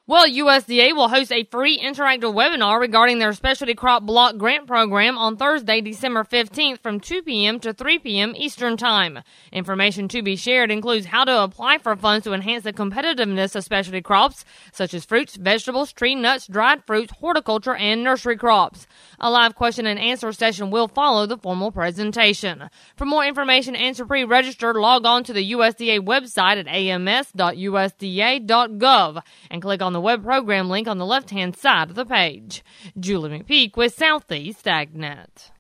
Well, USDA will host a free interactive webinar regarding their Specialty Crop Block Grant Program on Thursday, December 15th from 2 p.m. to 3 p.m. Eastern Time. Information to be shared includes how to apply for funds to enhance the competitiveness of specialty crops, such as fruits, vegetables, tree nuts, dried fruits, horticulture, and nursery crops. A live question and answer session will follow the formal presentation. For more information and to pre-register, log on to the USDA website at ams.usda.gov and click on the web program link on the left-hand side of the page. Julie McPeak with Southeast AgNet.